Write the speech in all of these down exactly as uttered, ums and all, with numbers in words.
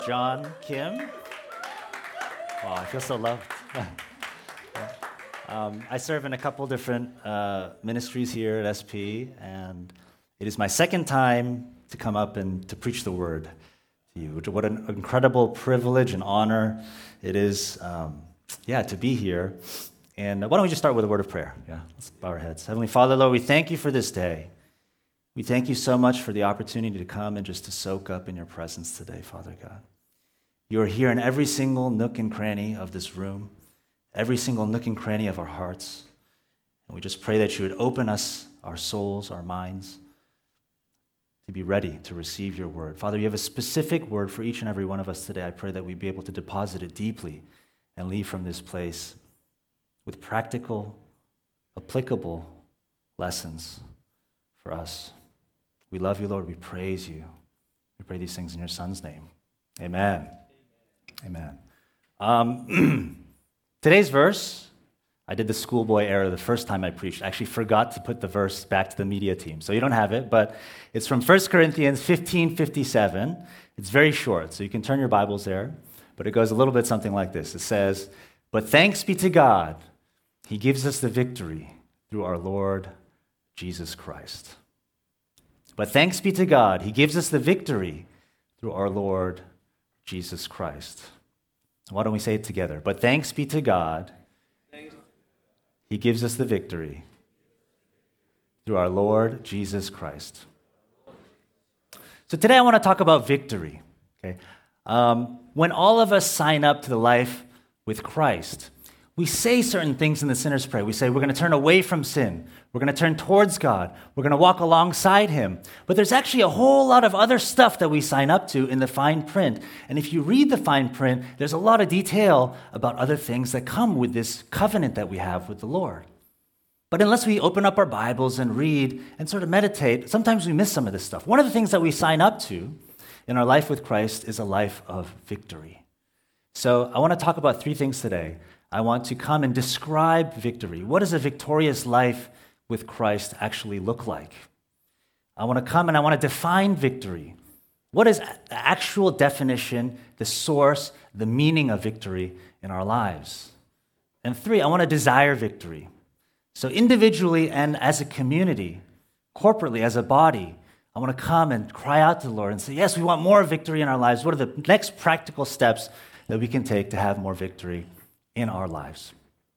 John Kim. Wow, I feel so loved. um, I serve in a couple different uh, ministries here at S P, and it is my second time to come up and to preach the word to you. What an incredible privilege and honor it is, um, yeah, to be here. And why don't we just start with a word of prayer? Yeah, let's bow our heads. Heavenly Father, Lord, we thank you for this day. We thank you so much for the opportunity to come and just to soak up in your presence today, Father God. You are here in every single nook and cranny of this room, every single nook and cranny of our hearts. And we just pray that you would open us, our souls, our minds, to be ready to receive your word. Father, you have a specific word for each and every one of us today. I pray that we be able to deposit it deeply and leave from this place with practical, applicable lessons for us. We love you, Lord. We praise you. We pray these things in your Son's name. Amen. Amen. Um, today's verse, I did the schoolboy error the first time I preached. I actually forgot to put the verse back to the media team. So you don't have it, but it's from First Corinthians fifteen fifty-seven. It's very short, so you can turn your Bibles there. But it goes a little bit something like this. It says, "But thanks be to God, he gives us the victory through our Lord Jesus Christ." But thanks be to God, he gives us the victory through our Lord Jesus Christ. Why don't we say it together? But thanks be to God, he gives us the victory through our Lord Jesus Christ. So today I want to talk about victory. Okay, um, when all of us sign up to the life with Christ, we say certain things in the sinner's prayer. We say we're going to turn away from sin. We're going to turn towards God. We're going to walk alongside him. But there's actually a whole lot of other stuff that we sign up to in the fine print. And if you read the fine print, there's a lot of detail about other things that come with this covenant that we have with the Lord. But unless we open up our Bibles and read and sort of meditate, sometimes we miss some of this stuff. One of the things that we sign up to in our life with Christ is a life of victory. So I want to talk about three things today. I want to come and describe victory. What does a victorious life with Christ actually look like? I want to come and I want to define victory. What is the actual definition, the source, the meaning of victory in our lives? And three, I want to desire victory. So individually and as a community, corporately, as a body, I want to come and cry out to the Lord and say, yes, we want more victory in our lives. What are the next practical steps that we can take to have more victory in our lives?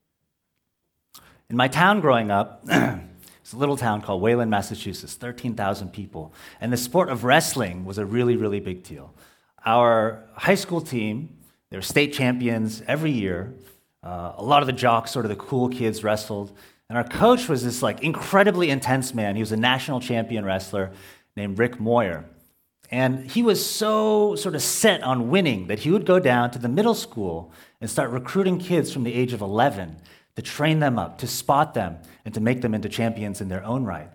In my town growing up, it's a little town called Wayland, Massachusetts, thirteen thousand people. And the sport of wrestling was a really, really big deal. Our high school team, they were state champions every year. Uh, a lot of the jocks, sort of the cool kids, wrestled. And our coach was this like incredibly intense man. He was a national champion wrestler named Rick Moyer. And he was so sort of set on winning that he would go down to the middle school and start recruiting kids from the age of eleven to train them up, to spot them, and to make them into champions in their own right.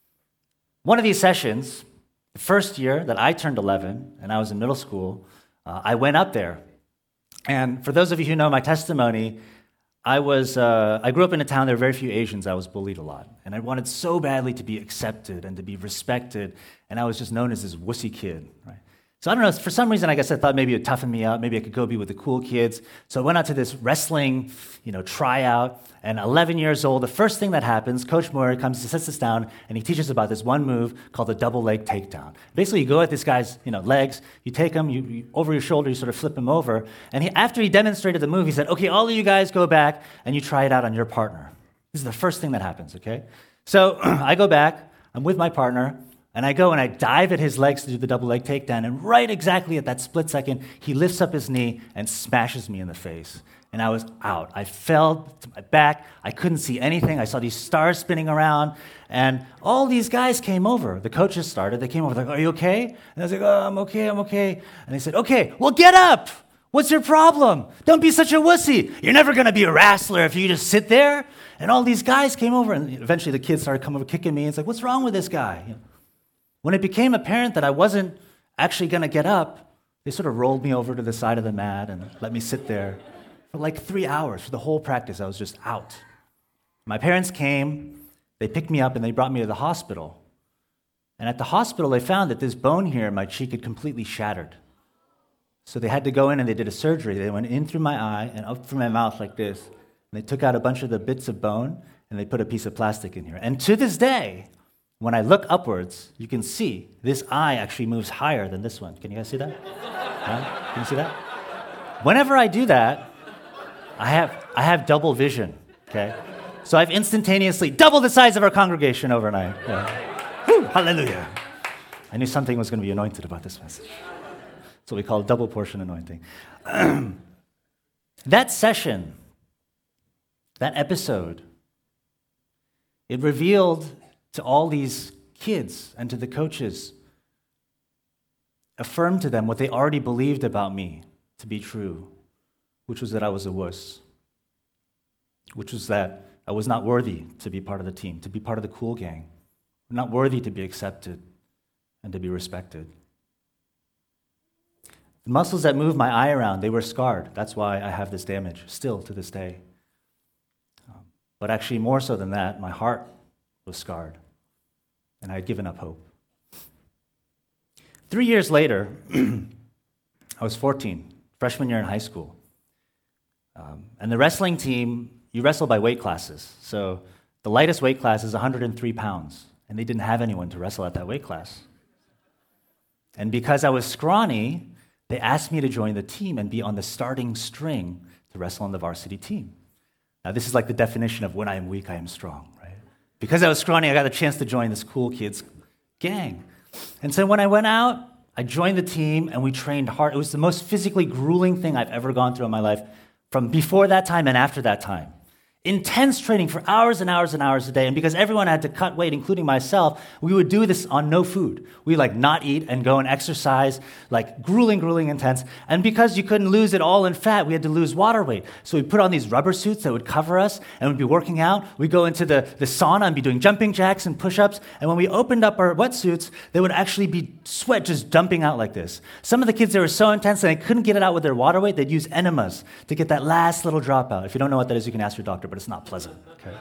One of these sessions, the first year that I turned eleven and I was in middle school, uh, I went up there. And for those of you who know my testimony, I was uh, I grew up in a town, there were very few Asians. I was bullied a lot. And I wanted so badly to be accepted and to be respected. And I was just known as this wussy kid, right? So I don't know, for some reason, I guess I thought maybe it would toughen me up. Maybe I could go be with the cool kids. So I went out to this wrestling, you know, tryout. And eleven years old, the first thing that happens, Coach Moore comes and sits us down, and he teaches about this one move called the double leg takedown. Basically, you go at this guy's, you know, legs, you take him, you, you over your shoulder, you sort of flip him over. And he, after he demonstrated the move, he said, okay, all of you guys go back and you try it out on your partner. This is the first thing that happens, okay? So I go back, I'm with my partner, and I go and I dive at his legs to do the double leg takedown, and right exactly at that split second, he lifts up his knee and smashes me in the face. And I was out. I fell to my back. I couldn't see anything. I saw these stars spinning around, and all these guys came over. The coaches started. They came over, like, are you okay? And I was like, oh, I'm okay, I'm okay. And they said, okay, well, get up. What's your problem? Don't be such a wussy. You're never going to be a wrestler if you just sit there. And all these guys came over, and eventually the kids started coming over, kicking me. It's like, what's wrong with this guy? You know, when it became apparent that I wasn't actually going to get up, they sort of rolled me over to the side of the mat and let me sit there for like three hours. For the whole practice, I was just out. My parents came, they picked me up, and they brought me to the hospital. And at the hospital, they found that this bone here in my cheek had completely shattered. So they had to go in and they did a surgery. They went in through my eye and up through my mouth like this. And they took out a bunch of the bits of bone and they put a piece of plastic in here. And to this day, when I look upwards, you can see this eye actually moves higher than this one. Can you guys see that? Huh? Can you see that? Whenever I do that, I have I have double vision, okay? So I've instantaneously doubled the size of our congregation overnight. Yeah. Whew, hallelujah. I knew something was going to be anointed about this message. That's what we call double portion anointing. That session, that episode, it revealed to all these kids and to the coaches, affirmed to them what they already believed about me to be true, which was that I was a wuss, which was that I was not worthy to be part of the team, to be part of the cool gang, not worthy to be accepted and to be respected. The muscles that move my eye around, they were scarred. That's why I have this damage still to this day. Um, but actually, more so than that, my heart was scarred, and I had given up hope. Three years later, I was fourteen, freshman year in high school. Um, and the wrestling team, you wrestle by weight classes. So the lightest weight class is one hundred three pounds, and they didn't have anyone to wrestle at that weight class. And because I was scrawny, they asked me to join the team and be on the starting string to wrestle on the varsity team. Now, this is like the definition of when I am weak, I am strong, right? Because I was scrawny, I got a chance to join this cool kids gang. And so when I went out, I joined the team and we trained hard. It was the most physically grueling thing I've ever gone through in my life from before that time and after that time. Intense training for hours and hours and hours a day. And because everyone had to cut weight, including myself, we would do this on no food. We like not eat and go and exercise, like grueling, grueling intense. And because you couldn't lose it all in fat, we had to lose water weight. So we put on these rubber suits that would cover us and we'd be working out. We'd go into the, the sauna and be doing jumping jacks and push-ups. And when we opened up our wetsuits, there would actually be sweat just dumping out like this. Some of the kids, they were so intense that they couldn't get it out with their water weight. They'd use enemas to get that last little drop out. If you don't know what that is, you can ask your doctor, but it's not pleasant. Okay.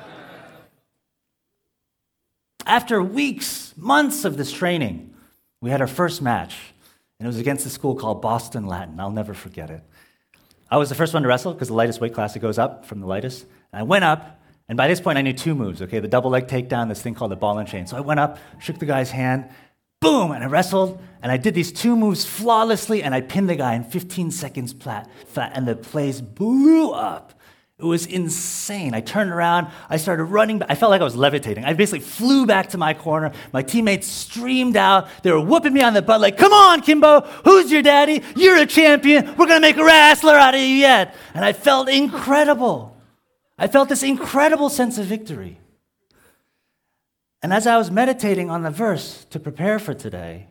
After weeks, months of this training, we had our first match, and it was against a school called Boston Latin. I'll never forget it. I was the first one to wrestle because the lightest weight class, it goes up from the lightest. And I went up, and by this point, I knew two moves, okay? The double leg takedown, this thing called the ball and chain. So I went up, shook the guy's hand, boom, and I wrestled, and I did these two moves flawlessly, and I pinned the guy in fifteen seconds flat, flat and the place blew up. It was insane. I turned around. I started running back. I felt like I was levitating. I basically flew back to my corner. My teammates streamed out. They were whooping me on the butt like, come on, Kimbo. Who's your daddy? You're a champion. We're going to make a wrestler out of you yet. And I felt incredible. I felt this incredible sense of victory. And as I was meditating on the verse to prepare for today,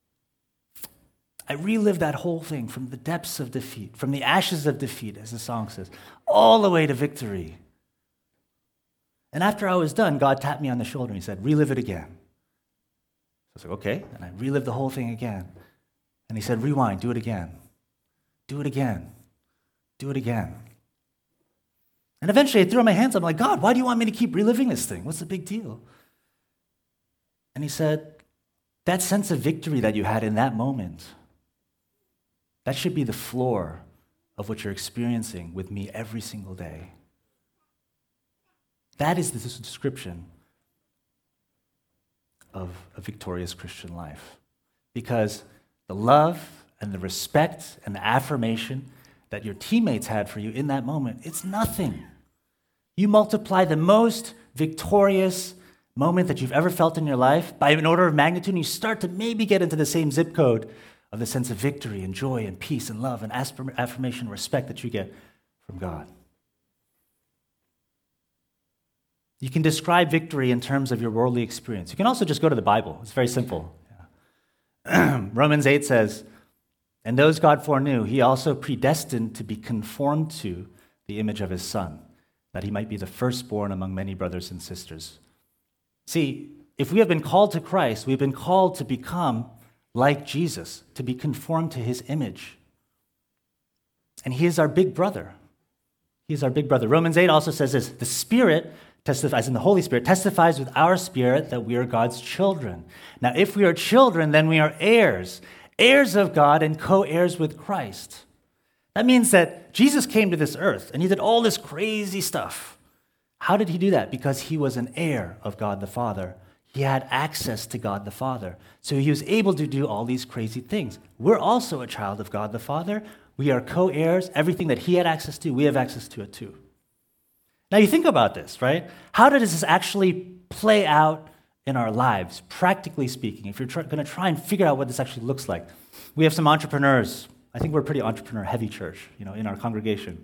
I relived that whole thing from the depths of defeat, from the ashes of defeat, as the song says, all the way to victory. And after I was done, God tapped me on the shoulder and he said, relive it again. So I was like, okay. And I relived the whole thing again. And he said, rewind, do it again. Do it again. Do it again. And eventually I threw my hands up. I'm like, God, why do you want me to keep reliving this thing? What's the big deal? And he said, that sense of victory that you had in that moment, that should be the floor of what you're experiencing with me every single day. That is the description of a victorious Christian life. Because the love and the respect and the affirmation that your teammates had for you in that moment, it's nothing. You multiply the most victorious moment that you've ever felt in your life by an order of magnitude, and you start to maybe get into the same zip code of the sense of victory and joy and peace and love and affirmation and respect that you get from God. You can describe victory in terms of your worldly experience. You can also just go to the Bible. It's very simple. Yeah. Romans eight says, and those God foreknew, he also predestined to be conformed to the image of his Son, that he might be the firstborn among many brothers and sisters. See, if we have been called to Christ, we've been called to become like Jesus, to be conformed to his image. And he is our big brother. He is our big brother. Romans eight also says this, the Spirit testifies, and the Holy Spirit testifies with our spirit that we are God's children. Now, if we are children, then we are heirs, heirs of God and co-heirs with Christ. That means that Jesus came to this earth and he did all this crazy stuff. How did he do that? Because he was an heir of God the Father. He had access to God the Father. So he was able to do all these crazy things. We're also a child of God the Father. We are co-heirs. Everything that he had access to, we have access to it too. Now you think about this, right? How does this actually play out in our lives, practically speaking? If you're tr- going to try and figure out what this actually looks like. We have some entrepreneurs. I think we're a pretty entrepreneur-heavy church, you know, in our congregation.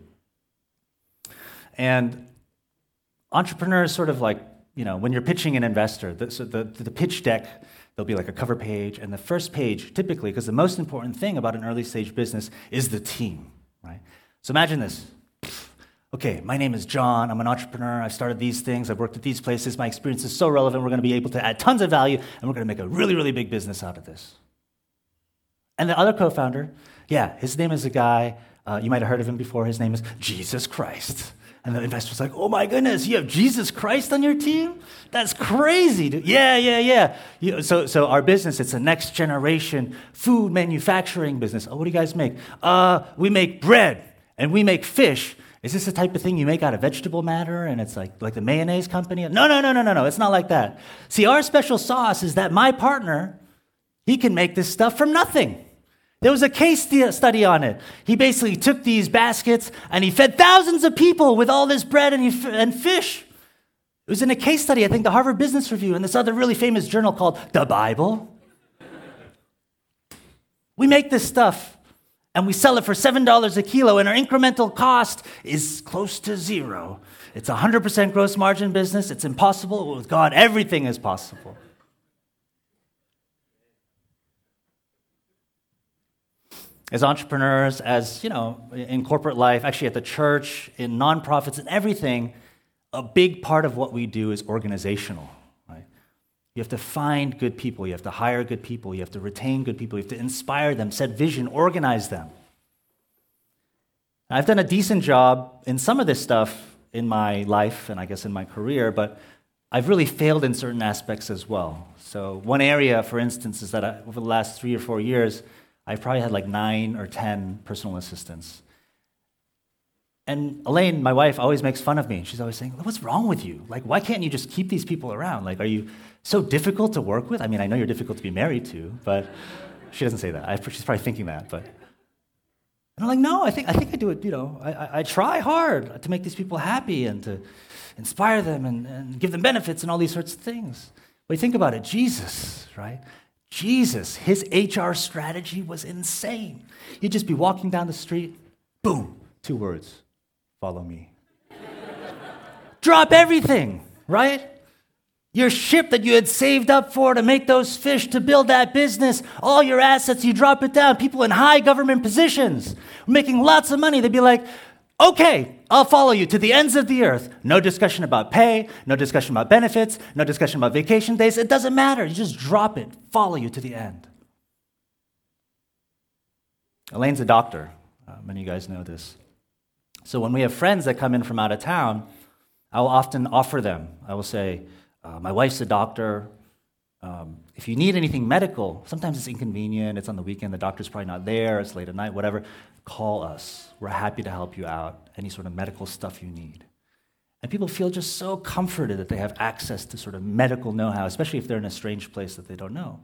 And entrepreneurs sort of like, you know, when you're pitching an investor, the, so the, the pitch deck, there'll be like a cover page, and the first page, typically, because the most important thing about an early stage business is the team, right? So imagine this. Okay, my name is John. I'm an entrepreneur. I've started these things. I've worked at these places. My experience is so relevant. We're going to be able to add tons of value, and we're going to make a really, really big business out of this. And the other co-founder, yeah, his name is a guy, uh, you might have heard of him before. His name is Jesus Christ. And the investor's like, oh my goodness, you have Jesus Christ on your team? That's crazy, dude. Yeah, yeah, yeah. You, so, so our business, it's a next generation food manufacturing business. Oh, what do you guys make? Uh, we make bread and we make fish. Is this the type of thing you make out of vegetable matter and it's like, like the mayonnaise company? No, no, no, no, no, no. It's not like that. See, our special sauce is that my partner, he can make this stuff from nothing. There was a case study on it. He basically took these baskets and he fed thousands of people with all this bread and, he, and fish. It was in a case study, I think the Harvard Business Review and this other really famous journal called The Bible. We make this stuff and we sell it for seven dollars a kilo, and our incremental cost is close to zero. It's a one hundred percent gross margin business. It's impossible. With God, everything is possible. As entrepreneurs, as, you know, in corporate life, actually at the church, in nonprofits, and everything, a big part of what we do is organizational, right? You have to find good people. You have to hire good people. You have to retain good people. You have to inspire them, set vision, organize them. I've done a decent job in some of this stuff in my life and I guess in my career, but I've really failed in certain aspects as well. So one area, for instance, is that I, over the last three or four years, I've probably had like nine or ten personal assistants. And Elaine, my wife, always makes fun of me. She's always saying, what's wrong with you? Like, why can't you just keep these people around? Like, are you so difficult to work with? I mean, I know you're difficult to be married to, but she doesn't say that. I, she's probably thinking that, but. And I'm like, no, I think I think I do it, you know, I, I, I try hard to make these people happy and to inspire them and, and give them benefits and all these sorts of things. But you think about it, Jesus, right? Jesus, his H R strategy was insane. You'd just be walking down the street, boom, two words, follow me. Drop everything, right? Your ship that you had saved up for to make those fish, to build that business, all your assets, you drop it down. People in high government positions making lots of money, they'd be like, okay, I'll follow you to the ends of the earth. No discussion about pay, no discussion about benefits, no discussion about vacation days. It doesn't matter. You just drop it, follow you to the end. Elaine's a doctor. Uh, many of you guys know this. So when we have friends that come in from out of town, I will often offer them. I will say, uh, my wife's a doctor. Um, if you need anything medical, sometimes it's inconvenient, it's on the weekend, the doctor's probably not there, it's late at night, whatever, call us. We're happy to help you out, any sort of medical stuff you need. And people feel just so comforted that they have access to sort of medical know-how, especially if they're in a strange place that they don't know.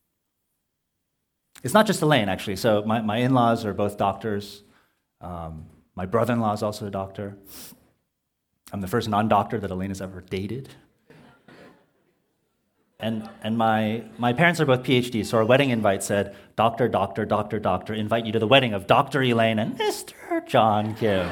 It's not just Elaine, actually. So my, my in-laws are both doctors. Um, my brother-in-law is also a doctor. I'm the first non-doctor that Elaine has ever dated. And and my my parents are both P H Ds, so our wedding invite said, Doctor, Doctor, Doctor, Doctor, invite you to the wedding of Doctor Elaine and Mister John Kim.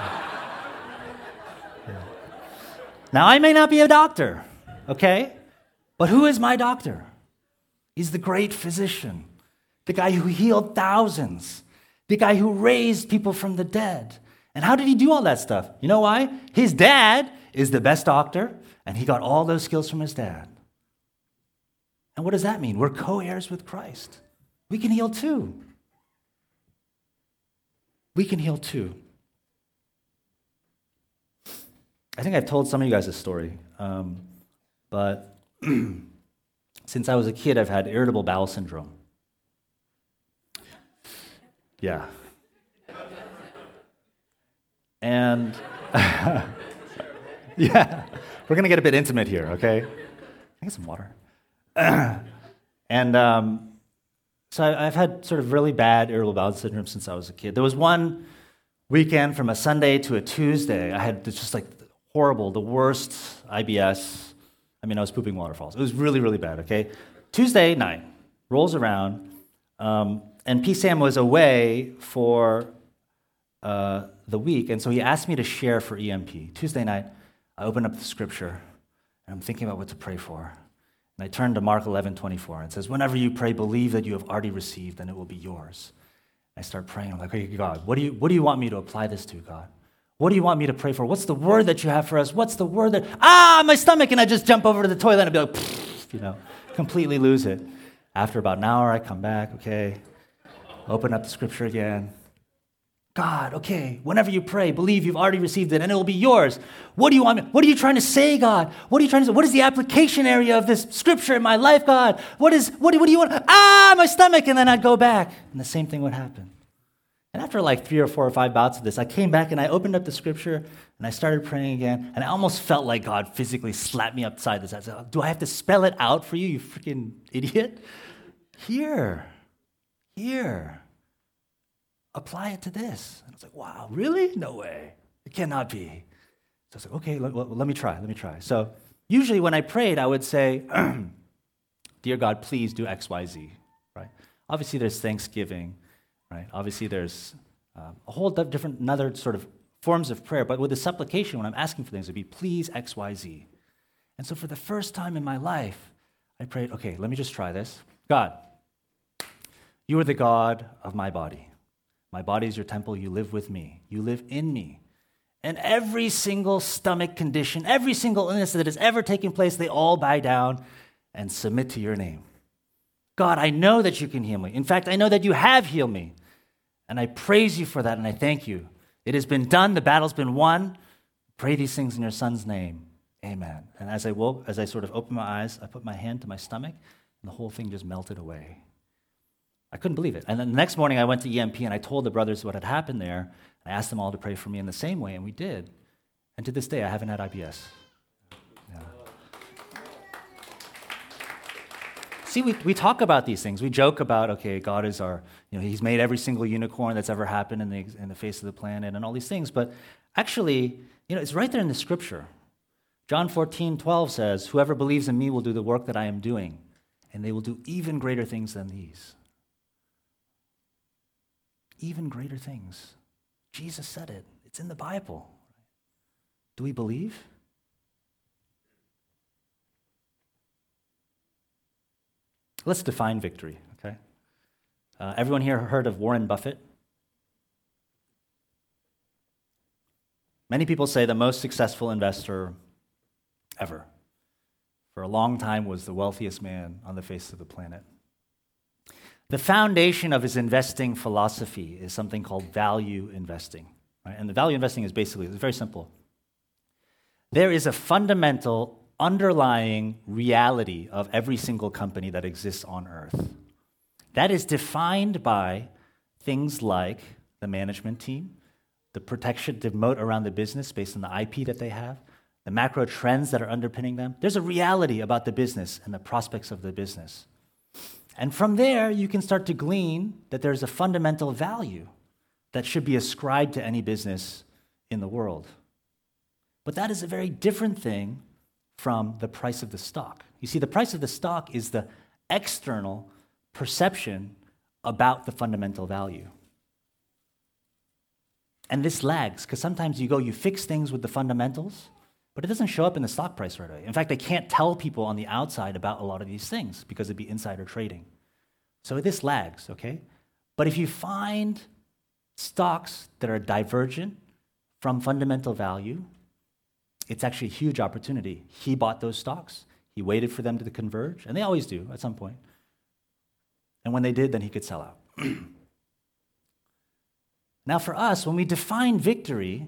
Now, I may not be a doctor, okay? But who is my doctor? He's the great physician, the guy who healed thousands, the guy who raised people from the dead. And how did he do all that stuff? You know why? His dad is the best doctor, and he got all those skills from his dad. And what does that mean? We're co-heirs with Christ. We can heal too. We can heal too. I think I've told some of you guys this story, um, but since I was a kid, I've had irritable bowel syndrome. Yeah. And yeah, we're going to get a bit intimate here, okay? Can I get some water? and um, so I, I've had sort of really bad irritable bowel syndrome since I was a kid. There was one weekend from a Sunday to a Tuesday, I had just like horrible, the worst I B S. I mean, I was pooping waterfalls. It was really, really bad, okay? Tuesday night rolls around, um, and P. Sam was away for uh, the week, and so he asked me to share for E M P. Tuesday night, I opened up the scripture, and I'm thinking about what to pray for. And I turned to Mark eleven twenty-four, and it says, whenever you pray, believe that you have already received, and it will be yours. I start praying. I'm like, okay, God, what do you what do you want me to apply this to, God? What do you want me to pray for? What's the word that you have for us? What's the word that, ah, my stomach, and I just jump over to the toilet and be like, you know, completely lose it. After about an hour, I come back, okay, open up the scripture again. God, okay, whenever you pray, believe you've already received it and it will be yours. What do you want me? What are you trying to say, God? What are you trying to say? What is the application area of this scripture in my life, God? What is, what do, what do you want? Ah, my stomach, and then I'd go back, and the same thing would happen. And after like three or four or five bouts of this, I came back and I opened up the scripture and I started praying again, and I almost felt like God physically slapped me upside the head. I said, do I have to spell it out for you, you freaking idiot? Here, here. Apply it to this. And I was like, wow, really? No way. It cannot be. So I was like, okay, let, let, let me try, let me try. So usually when I prayed, I would say, dear God, please do X, Y, Z, right? Obviously there's thanksgiving, right? Obviously there's uh, a whole different, another sort of forms of prayer, but with the supplication, when I'm asking for things, it would be please X, Y, Z. And so for the first time in my life, I prayed, okay, let me just try this. God, you are the God of my body. My body is your temple. You live with me. You live in me. And every single stomach condition, every single illness that has ever taken place, they all bow down and submit to your name. God, I know that you can heal me. In fact, I know that you have healed me. And I praise you for that, and I thank you. It has been done. The battle's been won. Pray these things in your son's name. Amen. And as I woke, as I sort of opened my eyes, I put my hand to my stomach, and the whole thing just melted away. I couldn't believe it. And then the next morning I went to E M P and I told the brothers what had happened there. I asked them all to pray for me in the same way, and we did. And to this day, I haven't had I B S. Yeah. See, we, we talk about these things. We joke about, okay, God is our, you know, he's made every single unicorn that's ever happened in the, in the face of the planet and all these things. But actually, you know, it's right there in the scripture. John fourteen twelve says, whoever believes in me will do the work that I am doing, and they will do even greater things than these. Even greater things. Jesus said it. It's in the Bible. Do we believe? Let's define victory, okay? Uh, everyone here heard of Warren Buffett? Many people say the most successful investor ever. For a long time was the wealthiest man on the face of the planet. The foundation of his investing philosophy is something called value investing. Right? And the value investing is basically, it's very simple. There is a fundamental underlying reality of every single company that exists on earth. That is defined by things like the management team, the protection, the moat around the business based on the I P that they have, the macro trends that are underpinning them. There's a reality about the business and the prospects of the business. And from there, you can start to glean that there's a fundamental value that should be ascribed to any business in the world. But that is a very different thing from the price of the stock. You see, the price of the stock is the external perception about the fundamental value. And this lags, because sometimes you go, you fix things with the fundamentals, but it doesn't show up in the stock price right away. In fact, I can't tell people on the outside about a lot of these things because it'd be insider trading. So this lags, okay? But if you find stocks that are divergent from fundamental value, it's actually a huge opportunity. He bought those stocks. He waited for them to converge, and they always do at some point. And when they did, then he could sell out. Now for us, when we define victory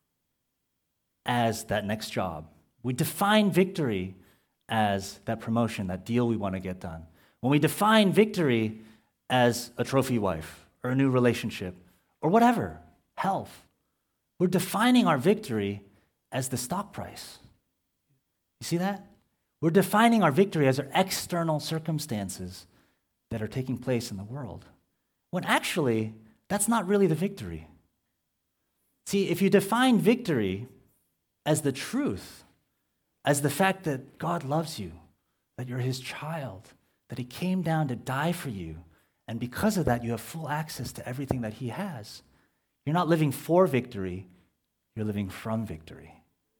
as that next job, we define victory as that promotion, that deal we want to get done. When we define victory as a trophy wife or a new relationship or whatever, health. We're defining our victory as the stock price. You see that? We're defining our victory as our external circumstances that are taking place in the world, when actually, that's not really the victory. See, if you define victory as the truth, as the fact that God loves you, that you're his child, that he came down to die for you, and because of that, you have full access to everything that he has, you're not living for victory, you're living from victory.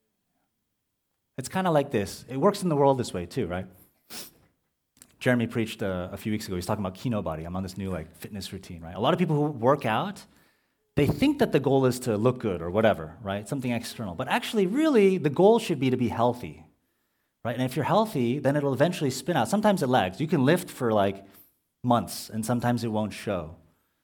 It's kind of like this. It works in the world this way too, right? Jeremy preached uh, a few weeks ago. He's talking about Kinobody. I'm on this new like fitness routine, right? A lot of people who work out, they think that the goal is to look good or whatever, right? Something external. But actually, really, the goal should be to be healthy, right? And if you're healthy, then it'll eventually spin out. Sometimes it lags. You can lift for like months, and sometimes it won't show.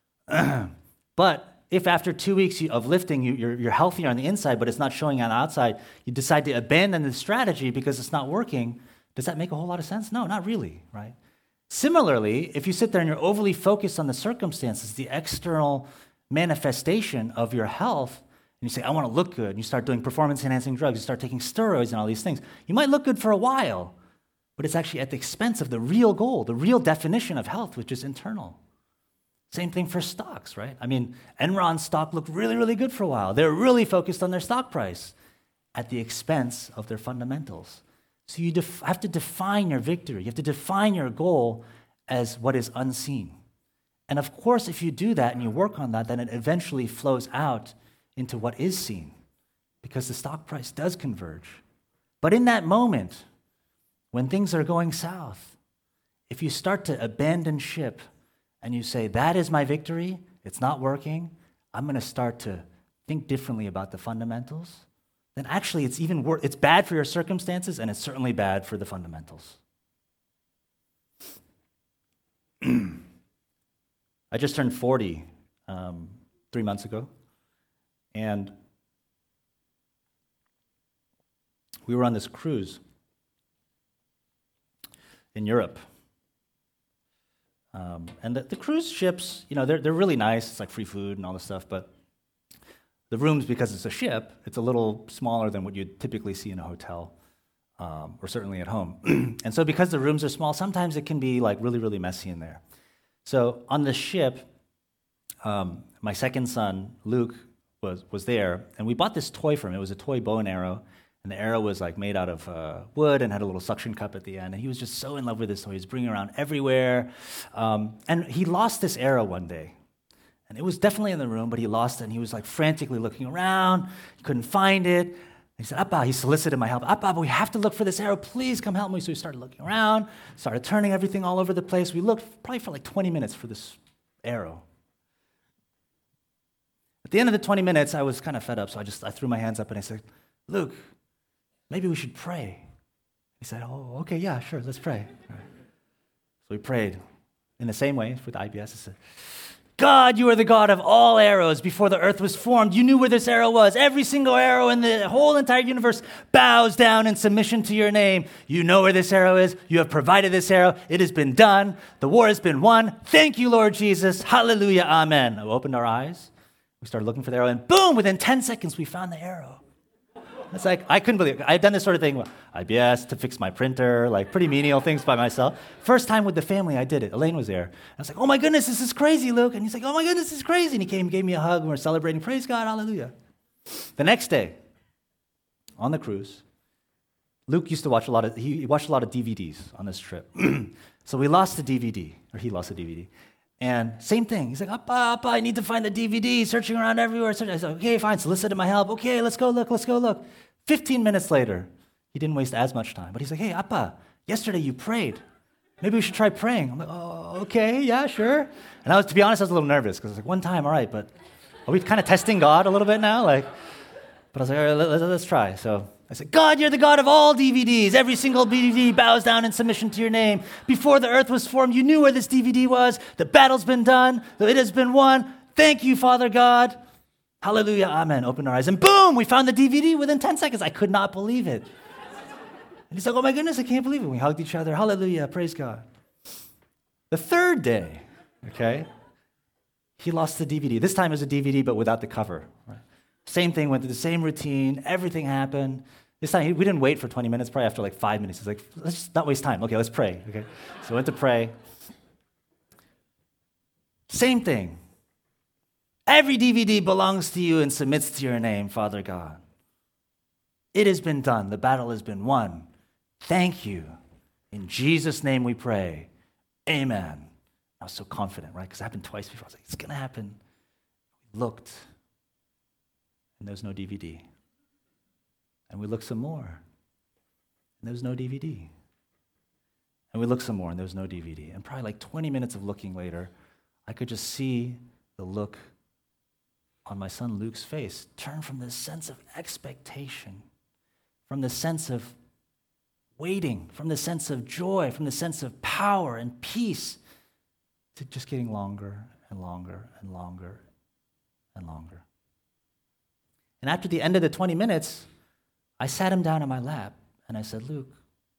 But if after two weeks of lifting, you, you're, you're healthier on the inside, but it's not showing on the outside, you decide to abandon the strategy because it's not working, does that make a whole lot of sense? No, not really, right? Similarly, if you sit there and you're overly focused on the circumstances, the external manifestation of your health, and you say, I want to look good, and you start doing performance-enhancing drugs, you start taking steroids and all these things, you might look good for a while, but it's actually at the expense of the real goal, the real definition of health, which is internal. Same thing for stocks, right? I mean, Enron stock looked really, really good for a while. They're really focused on their stock price at the expense of their fundamentals. So you def- have to define your victory. You have to define your goal as what is unseen. And of course, if you do that and you work on that, then it eventually flows out into what is seen, because the stock price does converge. But in that moment, when things are going south, if you start to abandon ship and you say, that is my victory, it's not working, I'm going to start to think differently about the fundamentals, then actually it's even worse. It's bad for your circumstances, and it's certainly bad for the fundamentals. I just turned forty um, three months ago, and we were on this cruise in Europe. Um, and the, the cruise ships, you know, they're, they're really nice. It's like free food and all this stuff, but the rooms, because it's a ship, it's a little smaller than what you'd typically see in a hotel, um, or certainly at home. And so because the rooms are small, sometimes it can be like really, really messy in there. So on the ship, um, my second son, Luke, was, was there, and we bought this toy for him. It was a toy bow and arrow, and the arrow was like made out of uh, wood and had a little suction cup at the end. And he was just so in love with this toy. He was bringing it around everywhere. Um, and he lost this arrow one day. And it was definitely in the room, but he lost it. And he was like frantically looking around. He couldn't find it. He said, Appa, he solicited my help. Appa, we have to look for this arrow. Please come help me. So we started looking around, started turning everything all over the place. We looked probably for like twenty minutes for this arrow. At the end of the twenty minutes, I was kind of fed up. So I just I threw my hands up and I said, Luke, maybe we should pray. He said, oh, okay, yeah, sure, let's pray. Right. So we prayed in the same way with I B S. I said, God, you are the God of all arrows. Before the earth was formed, you knew where this arrow was. Every single arrow in the whole entire universe bows down in submission to your name. You know where this arrow is. You have provided this arrow. It has been done. The war has been won. Thank you, Lord Jesus. Hallelujah, amen. We opened our eyes. We started looking for the arrow, and boom, within ten seconds, we found the arrow. It's like, I couldn't believe it. I had done this sort of thing with I B S to fix my printer, like pretty menial things by myself. First time with the family, I did it. Elaine was there. I was like, oh my goodness, this is crazy, Luke. And he's like, oh my goodness, this is crazy. And he came, gave me a hug, and we're celebrating. Praise God, hallelujah. The next day, on the cruise, Luke used to watch a lot of, he watched a lot of D V Ds on this trip. So we lost the D V D, or he lost the D V D. And same thing. He's like, Appa, Appa, I need to find the D V D, searching around everywhere. I said, okay, fine, solicited my help. Okay, let's go look, let's go look. Fifteen minutes later, he didn't waste as much time. But he's like, hey, Appa, yesterday you prayed. Maybe we should try praying. I'm like, oh, okay, yeah, sure. And I was, to be honest, I was a little nervous, because I was like, one time, all right, but are we kind of testing God a little bit now? Like, but I was like, all right, let, let's try. So I said, God, you're the God of all D V Ds. Every single D V D bows down in submission to your name. Before the earth was formed, you knew where this D V D was. The battle's been done. It has been won. Thank you, Father God. Hallelujah, amen. Open our eyes, and boom, we found the D V D within ten seconds. I could not believe it. And he's like, oh my goodness, I can't believe it. We hugged each other. Hallelujah, praise God. The third day, okay, he lost the D V D. This time it was a D V D, but without the cover. Right? Same thing, went through the same routine. Everything happened. This time, he, we didn't wait for twenty minutes. Probably after like five minutes, he's like, let's just not waste time. Okay, let's pray. Okay, so I went to pray. Same thing. Every D V D belongs to you and submits to your name, Father God. It has been done. The battle has been won. Thank you. In Jesus' name we pray. Amen. I was so confident, right? Because it happened twice before. I was like, it's going to happen. We looked, and there was no D V D. And we looked some more, and there was no D V D. And we looked some more, and there was no D V D. And probably like twenty minutes of looking later, I could just see the look on my son Luke's face turn from this sense of expectation, from the sense of waiting, from the sense of joy, from the sense of power and peace, to just getting longer and longer and longer and longer. And after the end of the twenty minutes, I sat him down in my lap and I said, Luke,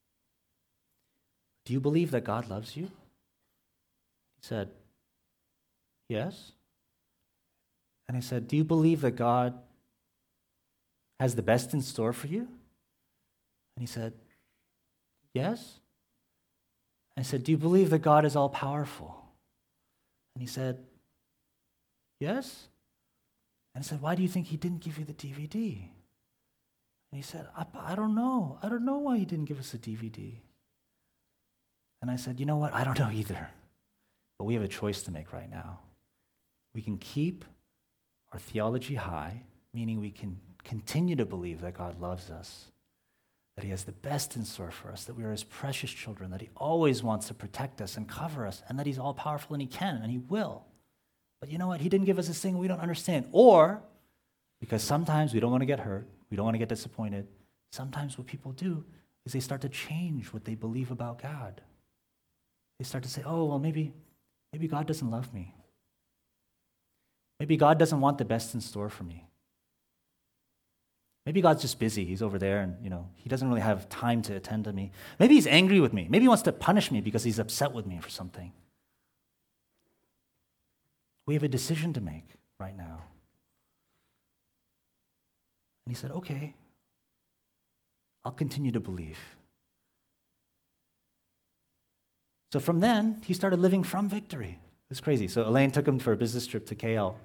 do you believe that God loves you? He said, yes. And I said, do you believe that God has the best in store for you? And he said, yes. I said, do you believe that God is all powerful? And he said, yes. And I said, why do you think he didn't give you the D V D? And he said, I, I don't know. I don't know why he didn't give us a D V D. And I said, you know what? I don't know either. But we have a choice to make right now. We can keep our theology high, meaning we can continue to believe that God loves us, that he has the best in store for us, that we are his precious children, that he always wants to protect us and cover us, and that he's all powerful and he can and he will. But you know what? He didn't give us this thing we don't understand. Or, because sometimes we don't want to get hurt, we don't want to get disappointed, sometimes what people do is they start to change what they believe about God. They start to say, oh, well, maybe, maybe God doesn't love me. Maybe God doesn't want the best in store for me. Maybe God's just busy. He's over there and, you know, he doesn't really have time to attend to me. Maybe he's angry with me. Maybe he wants to punish me because he's upset with me for something. We have a decision to make right now. And he said, okay, I'll continue to believe. So from then, he started living from victory. It's crazy. So Elaine took him for a business trip to K L.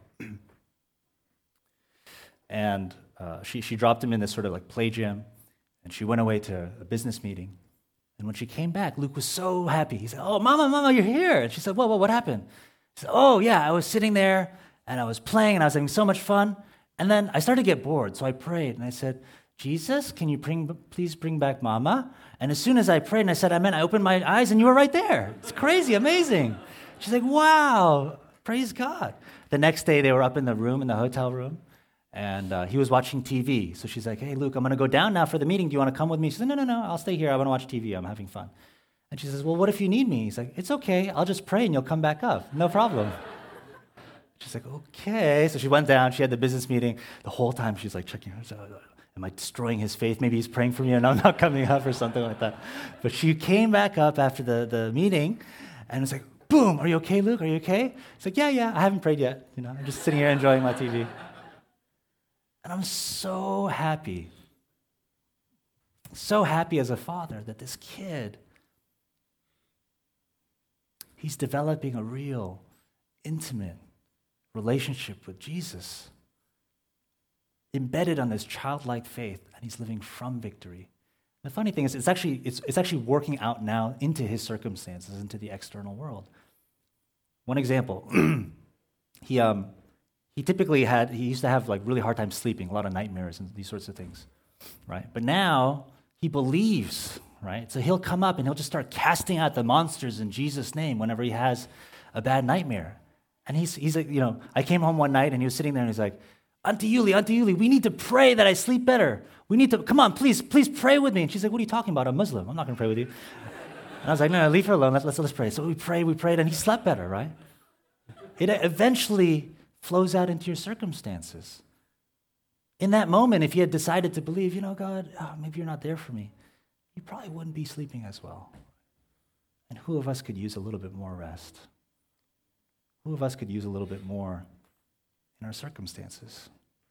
and uh, she, she dropped him in this sort of like play gym, and she went away to a business meeting. And when she came back, Luke was so happy. He said, oh, Mama, Mama, you're here. And she said, whoa, whoa, what happened? He said, oh, yeah, I was sitting there, and I was playing, and I was having so much fun. And then I started to get bored, so I prayed, and I said, Jesus, can you bring, please bring back Mama? And as soon as I prayed and I said amen, I opened my eyes, and you were right there. It's crazy, amazing. She's like, wow, praise God. The next day, they were up in the room, in the hotel room, and uh, he was watching T V. So she's like, hey, Luke, I'm going to go down now for the meeting. Do you want to come with me? She said, no, no, no, I'll stay here. I want to watch T V. I'm having fun. And she says, well, what if you need me? He's like, it's okay. I'll just pray, and you'll come back up. No problem. She's like, okay. So she went down. She had the business meeting. The whole time, she's like checking her. Am I destroying his faith? Maybe he's praying for me, and I'm not coming up or something like that. But she came back up after the, the meeting, and it's like, boom, are you okay, Luke? Are you okay? It's like, yeah, yeah, I haven't prayed yet. You know, I'm just sitting here enjoying my T V. And I'm so happy, so happy as a father that this kid, he's developing a real, intimate relationship with Jesus, embedded on this childlike faith, and he's living from victory. The funny thing is, it's actually it's, it's actually working out now into his circumstances, into the external world. One example, he um he typically had he used to have like really hard time sleeping, a lot of nightmares and these sorts of things, right? But now he believes, right? So he'll come up and he'll just start casting out the monsters in Jesus' name whenever he has a bad nightmare. And he's he's like, you know, I came home one night and he was sitting there and he's like, Auntie Yuli, Auntie Yuli, we need to pray that I sleep better. We need to, come on, please, please pray with me. And she's like, what are you talking about? I'm Muslim. I'm not going to pray with you. And I was like, no, no, leave her alone. Let's, let's, let's pray. So we prayed, we prayed, and he slept better, right? It eventually flows out into your circumstances. In that moment, if you had decided to believe, you know, God, oh, maybe you're not there for me, you probably wouldn't be sleeping as well. And who of us could use a little bit more rest? who of us could use a little bit more in our circumstances?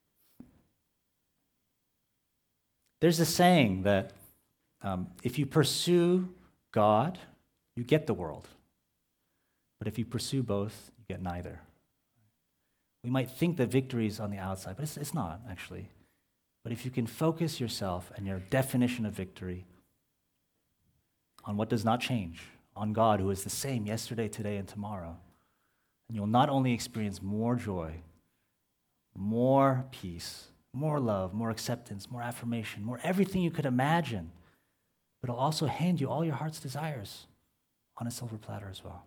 There's a saying that um, if you pursue God, you get the world. But if you pursue both, you get neither. We might think that victory is on the outside, but it's, it's not, actually. But if you can focus yourself and your definition of victory on what does not change, on God, who is the same yesterday, today, and tomorrow, and you'll not only experience more joy, more peace, more love, more acceptance, more affirmation, more everything you could imagine, but it'll also hand you all your heart's desires on a silver platter as well.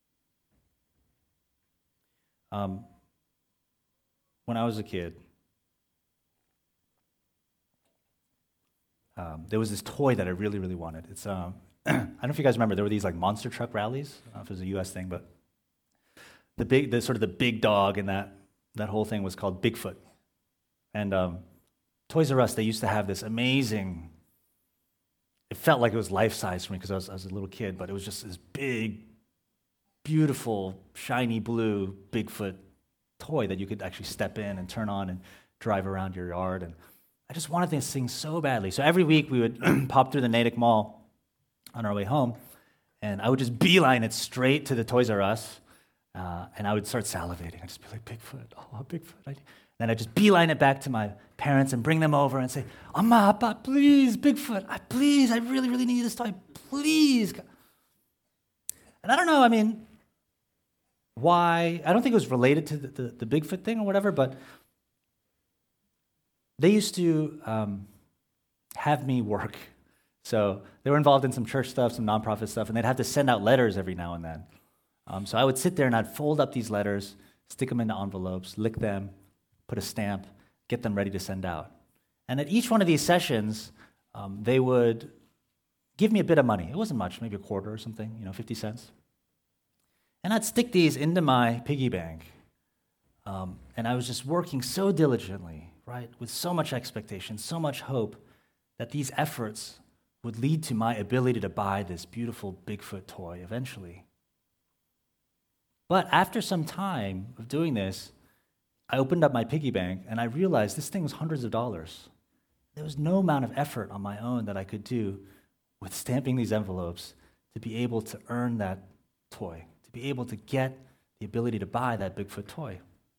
Um, when I was a kid, um, there was this toy that I really, really wanted. It's um, I don't know if you guys remember, there were these like monster truck rallies. I don't know if it was a U S thing, but the big, the sort of the big dog in that that whole thing was called Bigfoot. And um, Toys R Us, they used to have this amazing. It felt like it was life size for me because I was, I was a little kid, but it was just this big, beautiful, shiny blue Bigfoot toy that you could actually step in and turn on and drive around your yard. And I just wanted this thing so badly. So every week we would pop through the Natick Mall on our way home, and I would just beeline it straight to the Toys R Us, uh, and I would start salivating. I'd just be like, Bigfoot, oh, Bigfoot. I then I'd just beeline it back to my parents and bring them over and say, Amma, Appa, please, Bigfoot, I, please, I really, really need this toy, please. And I don't know, I mean, why, I don't think it was related to the, the, the Bigfoot thing or whatever, but they used to um, have me work. So they were involved in some church stuff, some nonprofit stuff, and they'd have to send out letters every now and then. Um, so I would sit there and I'd fold up these letters, stick them into envelopes, lick them, put a stamp, get them ready to send out. And at each one of these sessions, um, they would give me a bit of money. It wasn't much, maybe a quarter or something, you know, fifty cents. And I'd stick these into my piggy bank. Um, and I was just working so diligently, right, with so much expectation, so much hope, that these efforts would lead to my ability to buy this beautiful Bigfoot toy eventually. But after some time of doing this, I opened up my piggy bank and I realized this thing was hundreds of dollars. There was no amount of effort on my own that I could do with stamping these envelopes to be able to earn that toy, to be able to get the ability to buy that Bigfoot toy.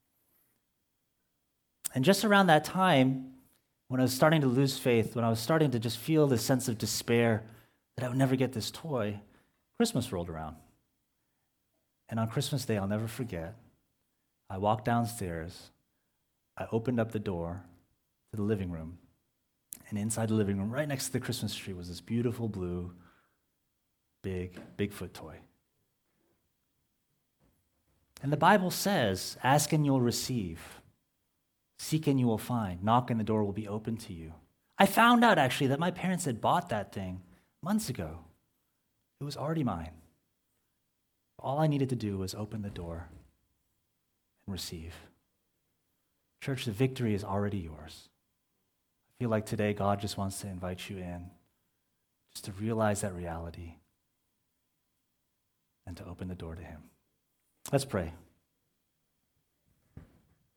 And just around that time, when I was starting to lose faith, when I was starting to just feel this sense of despair that I would never get this toy, Christmas rolled around. And on Christmas Day, I'll never forget, I walked downstairs, I opened up the door to the living room, and inside the living room, right next to the Christmas tree, was this beautiful blue, big Bigfoot toy. And the Bible says, ask and you'll receive. Seek and you will find. Knock and the door will be open to you. I found out, actually, that my parents had bought that thing months ago. It was already mine. All I needed to do was open the door and receive. Church, the victory is already yours. I feel like today God just wants to invite you in, just to realize that reality and to open the door to Him. Let's pray.